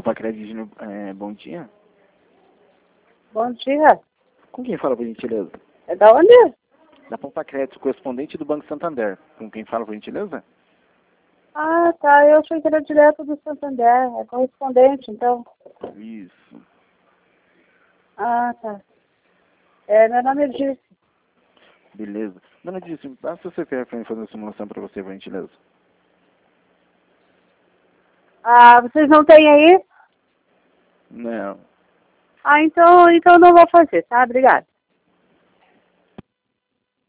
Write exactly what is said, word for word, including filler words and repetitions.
Opa, Crédito, é, bom dia. Bom dia. Com quem fala, por gentileza? É da onde? Da Pompa Crédito, correspondente do Banco Santander. Com quem fala, por gentileza? Ah, tá. Eu achei que era direto do Santander. É correspondente, então. Isso. Ah, tá. É, meu nome é Dirce. Beleza. Dona Dirce, basta você ter para fazer uma simulação para você, por gentileza. Ah, vocês não têm aí? Não. Ah, então, então não vou fazer, tá? Obrigada.